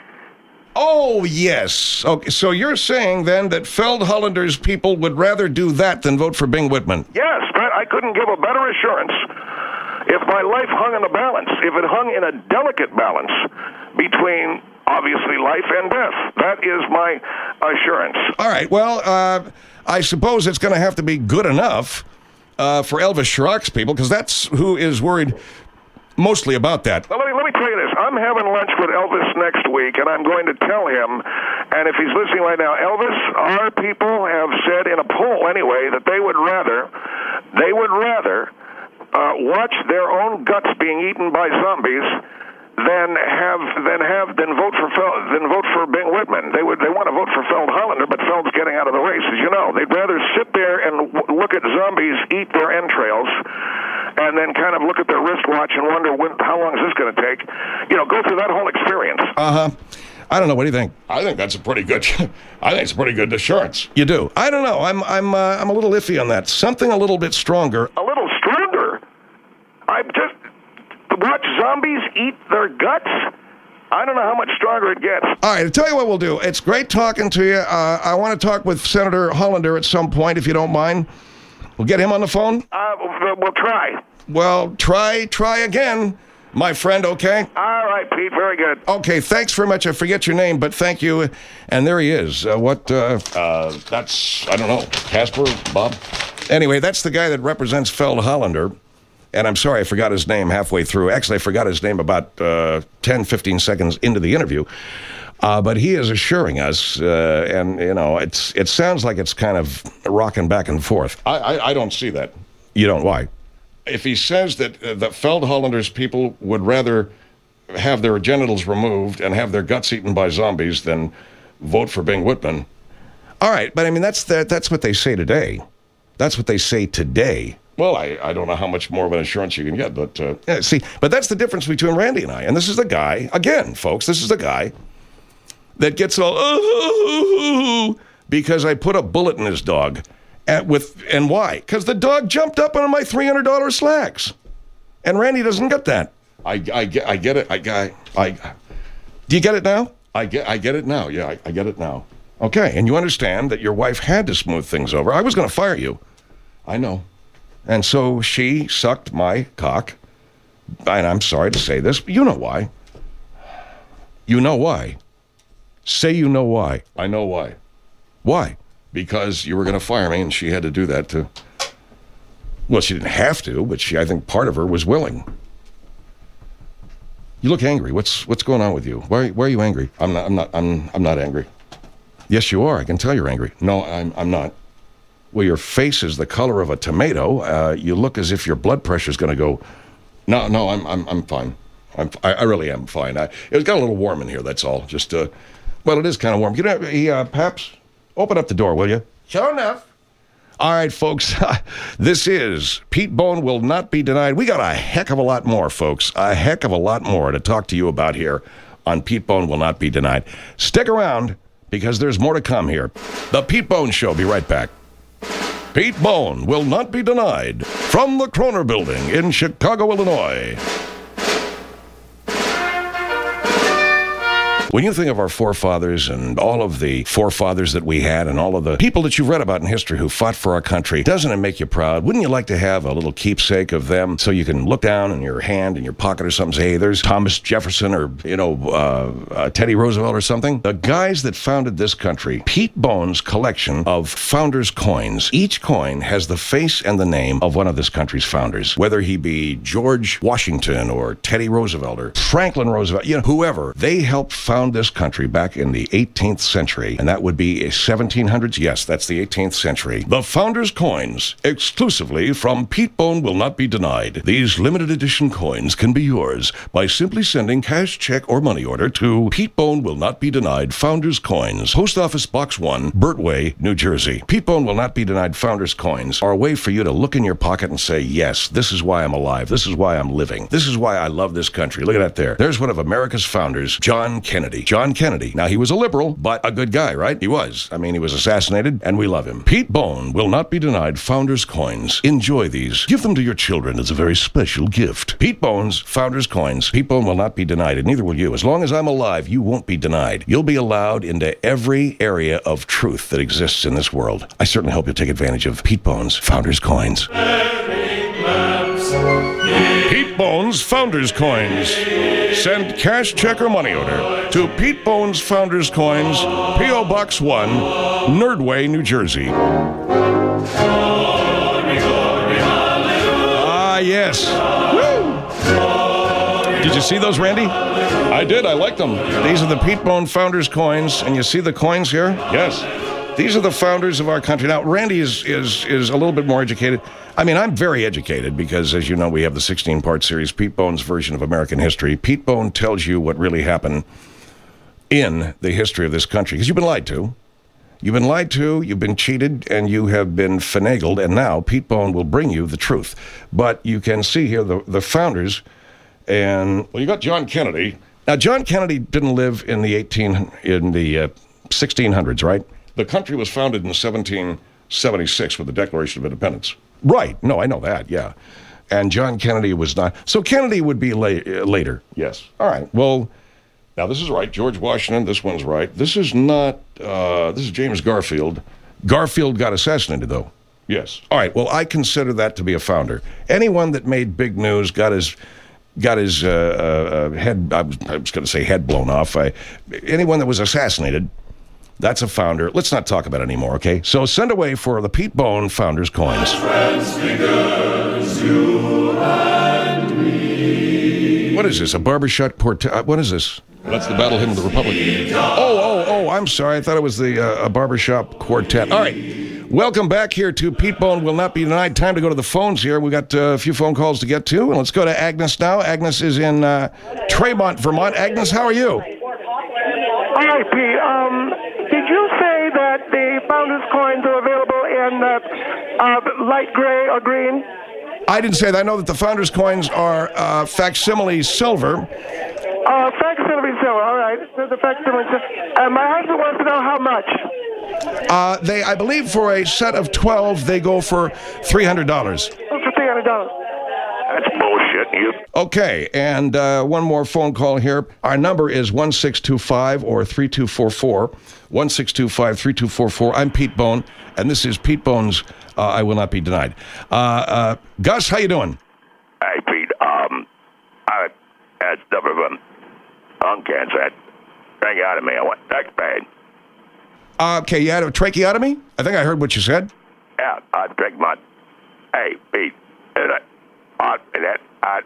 Oh, yes. Okay, so you're saying then that Feld Hollander's people would rather do that than vote for Bing Whitman? Yes, but I couldn't give a better assurance if my life hung in a balance, if it hung in a delicate balance between, obviously, life and death. That is my assurance. All right, well, uh, I suppose it's going to have to be good enough uh, for Elvis Chirac's people, because that's who is worried mostly about that. Well, let me, let me tell you this. I'm having lunch with Elvis next week, and I'm going to tell him, and if he's listening right now, Elvis, our people have said in a poll anyway that they would rather, they would rather uh, watch their own guts being eaten by zombies than have than have than vote for Fel, than vote for Bing Whitman. They would they want to vote for Feld Hollander, but Feld's getting out of the race, as you know. They'd rather sit there and w- look at zombies eat their entrails, and then kind of look at their wristwatch and wonder when, how long is this going to take? You know, go through that whole experience. Uh huh. I don't know. What do you think? I think that's a pretty good. I think it's a pretty good assurance. You do? I don't know. I'm I'm uh, I'm a little iffy on that. Something a little bit stronger. A little stronger. I just watch zombies eat their guts. I don't know how much stronger it gets. All right, I'll tell you what we'll do. It's great talking to you. Uh, I want to talk with Senator Hollander at some point, if you don't mind. We'll get him on the phone? Uh, we'll, we'll try. Well, try, try again, my friend, okay? All right, Pete, very good. Okay, thanks very much. I forget your name, but thank you. And there he is. Uh, what, uh... Uh, that's, I don't know, Casper, Bob? Anyway, that's the guy that represents Feld Hollander. And I'm sorry, I forgot his name halfway through. Actually, I forgot his name about uh, ten, fifteen seconds into the interview. Uh, but he is assuring us, uh, and, you know, it's it sounds like it's kind of rocking back and forth. I, I, I don't see that. You don't? Why? If he says that, uh, that Feld Hollander's people would rather have their genitals removed and have their guts eaten by zombies than vote for Bing Whitman. All right, but I mean, that's the, that's what they say today. That's what they say today. Well, I, I don't know how much more of an assurance you can get, but... Uh, yeah, see, but that's the difference between Randy and I. And this is the guy, again, folks, this is the guy that gets all, oh, because I put a bullet in his dog. At, with And why? Because the dog jumped up on my three hundred dollars slacks. And Randy doesn't get that. I, I, get, I get it. I, I, I, Do you get it now? I get I get it now. Yeah, I, I get it now. Okay, and you understand that your wife had to smooth things over. I was going to fire you. I know. And so she sucked my cock. And I'm sorry to say this, but you know why. You know why. Say you know why. I know why. Why? Because you were going to fire me, and she had to do that to... Well, she didn't have to, but she, I think part of her was willing. You look angry. What's what's going on with you? Why, why are you angry? I'm not. I'm not. I'm. I'm not angry. Yes, you are. I can tell you're angry. No, I'm. I'm not. Well, your face is the color of a tomato. Uh, you look as if your blood pressure is going to go. No, no. I'm. I'm. I'm fine. I'm. I, I really am fine. I, it got a little warm in here. That's all. Just. Uh, well, it is kind of warm. You know, he, uh, Paps, open up the door, will you? Sure enough. All right, folks, this is Pete Bone Will Not Be Denied. We got a heck of a lot more, folks, a heck of a lot more to talk to you about here on Pete Bone Will Not Be Denied. Stick around, because there's more to come here. The Pete Bone Show, be right back. Pete Bone Will Not Be Denied from the Kroner Building in Chicago, Illinois. When you think of our forefathers and all of the forefathers that we had and all of the people that you've read about in history who fought for our country, doesn't it make you proud? Wouldn't you like to have a little keepsake of them so you can look down in your hand, in your pocket or something, say, hey, there's Thomas Jefferson or, you know, uh, uh, Teddy Roosevelt or something? The guys that founded this country, Pete Bone's collection of founders' coins. Each coin has the face and the name of one of this country's founders, whether he be George Washington or Teddy Roosevelt or Franklin Roosevelt, you know, whoever. They helped found this country back in the eighteenth century, and that would be seventeen hundreds. Yes, that's the eighteenth century. The Founders Coins, exclusively from Pete Bone Will Not Be Denied. These limited edition coins can be yours by simply sending cash, check, or money order to Pete Bone Will Not Be Denied Founders Coins, Post Office Box one, Bertway, New Jersey. Pete Bone Will Not Be Denied Founders Coins are a way for you to look in your pocket and say, yes, this is why I'm alive. This is why I'm living. This is why I love this country. Look at that there. There's one of America's founders, John Kennedy. John Kennedy. Now, he was a liberal, but a good guy, right? He was. I mean, he was assassinated, and we love him. Pete Bone Will Not Be Denied Founders Coins. Enjoy these. Give them to your children as a very special gift. Pete Bone's Founders Coins. Pete Bone will not be denied, and neither will you. As long as I'm alive, you won't be denied. You'll be allowed into every area of truth that exists in this world. I certainly hope you'll take advantage of Pete Bone's Founders Coins. Pete Bone's Founders Coins. Send cash, check, or money order to Pete Bone's Founders Coins, P O. Box one, Nerdway, New Jersey. Ah, yes. Woo! Did you see those, Randy? I did. I like them. These are the Pete Bone Founders Coins, and you see the coins here? Yes. These are the founders of our country. Now, Randy is is is a little bit more educated. I mean, I'm very educated because, as you know, we have the sixteen-part series, Pete Bone's version of American history. Pete Bone tells you what really happened in the history of this country, because you've been lied to. You've been lied to, you've been cheated, and you have been finagled, and now Pete Bone will bring you the truth. But you can see here the, the founders, and... Well, you got John Kennedy. Now, John Kennedy didn't live in the eighteen in the uh, sixteen hundreds, right? The country was founded in seventeen seventy-six with the Declaration of Independence. Right. No, I know that, yeah. And John Kennedy was not. So Kennedy would be la- uh, later. Yes. All right. Well, now this is right. George Washington, this one's right. This is not, uh, this is James Garfield. Garfield got assassinated, though. Yes. All right. Well, I consider that to be a founder. Anyone that made big news got his got his uh, uh, head, I was, I was going to say head blown off. I, anyone that was assassinated That's a founder. Let's not talk about it anymore, okay? So send away for the Pete Bone Founders coins. Friends, fingers, you and me. What is this, a barbershop quartet? What is this? That's the Battle Hymn of the Republic. Oh, oh, oh, I'm sorry. I thought it was the uh, a barbershop quartet. All right. Welcome back here to Pete Bone Will Not Be Denied. Time to go to the phones here. We got uh, a few phone calls to get to. And let's go to Agnes now. Agnes is in uh, Tremont, Vermont. Agnes, how are you? Hi, Pete. Um, did you say that the Founders coins are available in uh, uh, light gray or green? I didn't say that. I know that the Founders coins are uh, facsimile silver. Uh, facsimile silver, all right. The, the facsimile silver. And my husband wants to know how much. Uh, they, I believe, for a set of twelve, they go for three hundred dollars. Oh, for three hundred dollars. That's bullshit. You. Okay, and uh, one more phone call here. Our number is one six two five or three two four four. one six two five, three two four four. I'm Pete Bone, and this is Pete Bone's uh, I Will Not Be Denied. Uh, uh, Gus, how you doing? Hey, Pete. Um, I had stuff of um, lung cancer. That thing out of me. I went, that's bad. Uh, okay, you had a tracheotomy? I think I heard what you said. Yeah, I drink my. Hey, Pete. That, uh, that, uh,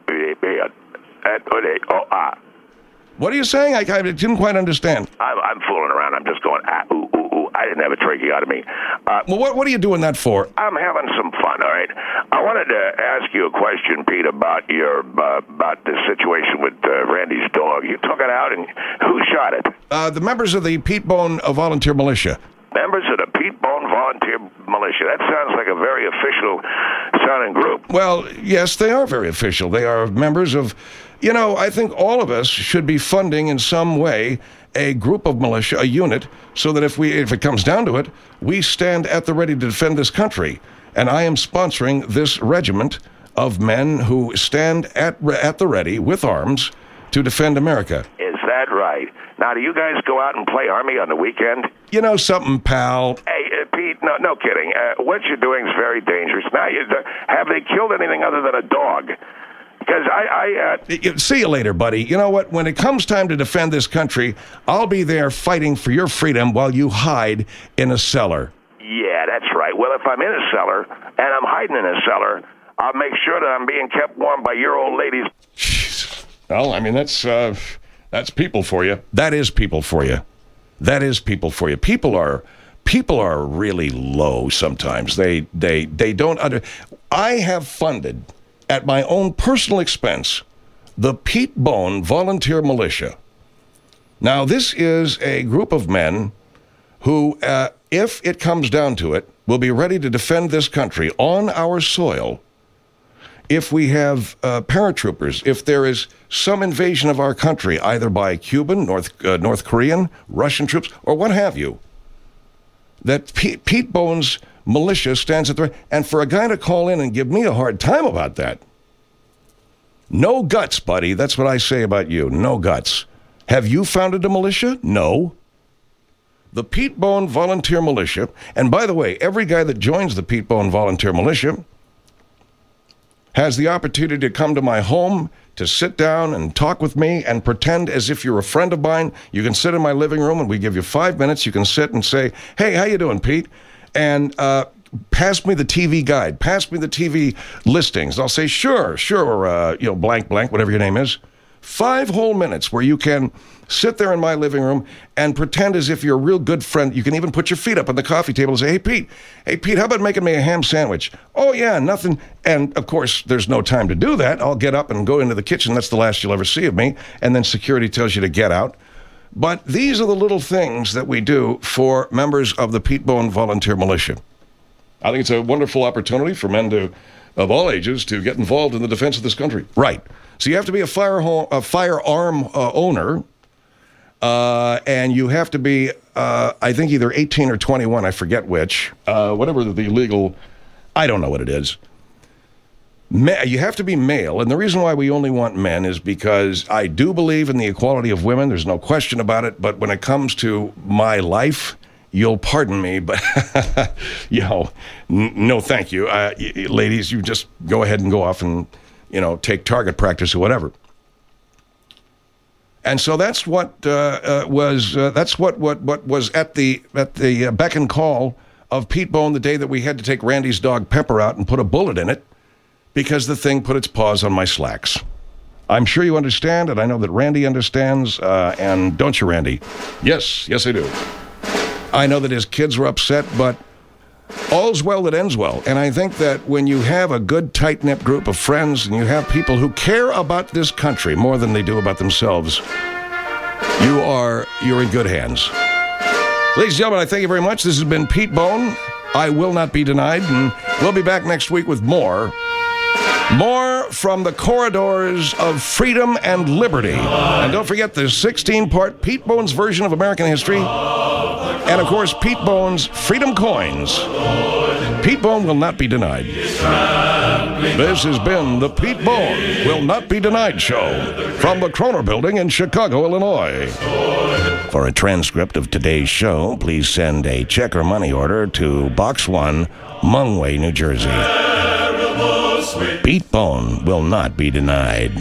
that, oh, ah. What are you saying? I, I didn't quite understand. I'm, I'm fooling around. I'm just going, ah, ooh, ooh, ooh. I didn't have a tracheotomy. Uh, Well, what, what are you doing that for? I'm having some fun, all right? I wanted to ask you a question, Pete, about your uh, about this situation with uh, Randy's dog. You took it out, and who shot it? Uh, the members of the Pete Bone uh, Volunteer Militia. Members of the Pete Bone Volunteer Militia. That sounds like a very official sounding group. Well, yes, they are very official. They are members of, you know, I think all of us should be funding in some way a group of militia, a unit, so that if we, if it comes down to it, we stand at the ready to defend this country. And I am sponsoring this regiment of men who stand at at the ready with arms to defend America. Is that right? Now, do you guys go out and play Army on the weekend? You know something, pal? Hey, uh, Pete, no, no kidding. Uh, what you're doing is very dangerous. Now, you, uh, have they killed anything other than a dog? Because I, I uh... See you later, buddy. You know what? When it comes time to defend this country, I'll be there fighting for your freedom while you hide in a cellar. Yeah, that's right. Well, if I'm in a cellar and I'm hiding in a cellar, I'll make sure that I'm being kept warm by your old ladies. Jeez. Well, I mean, that's uh, that's people for you. That is people for you. That is people for you. People are people are really low sometimes. They they they don't under. I have funded at my own personal expense the Pete Bone Volunteer Militia. Now, this is a group of men who, uh, if it comes down to it, will be ready to defend this country on our soil. If we have uh, paratroopers, if there is some invasion of our country, either by Cuban, North uh, North Korean, Russian troops, or what have you, that Pete, Pete Bone's militia stands at the right. And for a guy to call in and give me a hard time about that, no guts, buddy. That's what I say about you. No guts. Have you founded a militia? No. The Pete Bone Volunteer Militia, and by the way, every guy that joins the Pete Bone Volunteer Militia has the opportunity to come to my home, to sit down and talk with me and pretend as if you're a friend of mine. You can sit in my living room and we give you five minutes. You can sit and say, hey, how you doing, Pete? And uh, pass me the T V guide. Pass me the T V listings. I'll say, sure, sure, uh, you know, blank, blank, whatever your name is. Five whole minutes where you can sit there in my living room and pretend as if you're a real good friend. You can even put your feet up on the coffee table and say, hey, Pete, hey, Pete, how about making me a ham sandwich? Oh, yeah, nothing. And, of course, there's no time to do that. I'll get up and go into the kitchen. That's the last you'll ever see of me. And then security tells you to get out. But these are the little things that we do for members of the Pete Bone Volunteer Militia. I think it's a wonderful opportunity for men to, of all ages to get involved in the defense of this country. Right. So you have to be a, fire ho- a firearm uh, owner, uh, and you have to be, uh, I think, either eighteen or twenty-one. I forget which. Uh, whatever the legal... I don't know what it is. Ma- you have to be male, and the reason why we only want men is because I do believe in the equality of women. There's no question about it. But when it comes to my life, you'll pardon me, but, you know, n- no thank you. Uh, y- ladies, you just go ahead and go off and, you know, take target practice or whatever. And so that's what uh, uh, was uh, that's what, what what was at the at the uh, beck and call of Pete Bone the day that we had to take Randy's dog Pepper out and put a bullet in it because the thing put its paws on my slacks. I'm sure you understand, and I know that Randy understands, uh, and don't you, Randy? Yes, yes, I do. I know that his kids were upset, but all's well that ends well. And I think that when you have a good, tight-knit group of friends and you have people who care about this country more than they do about themselves, you are, you're in good hands. Ladies and gentlemen, I thank you very much. This has been Pete Bone. I will not be denied, and we'll be back next week with more. More from the corridors of freedom and liberty. And don't forget the sixteen-part Pete Bone's version of American history. And, of course, Pete Bone's Freedom Coins. Pete Bone will not be denied. This has been the Pete Bone Will Not Be Denied show from the Kroner Building in Chicago, Illinois. For a transcript of today's show, please send a check or money order to Box one, Mungway, New Jersey. Pete Bone will not be denied.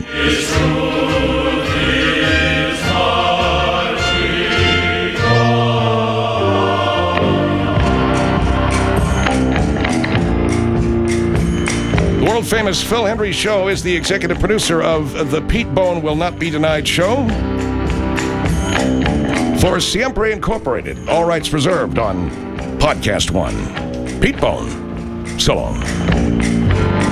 The world-famous Phil Hendry Show is the executive producer of the Pete Bone Will Not Be Denied show. For Siempre Incorporated, all rights reserved on Podcast One. Pete Bone, so long.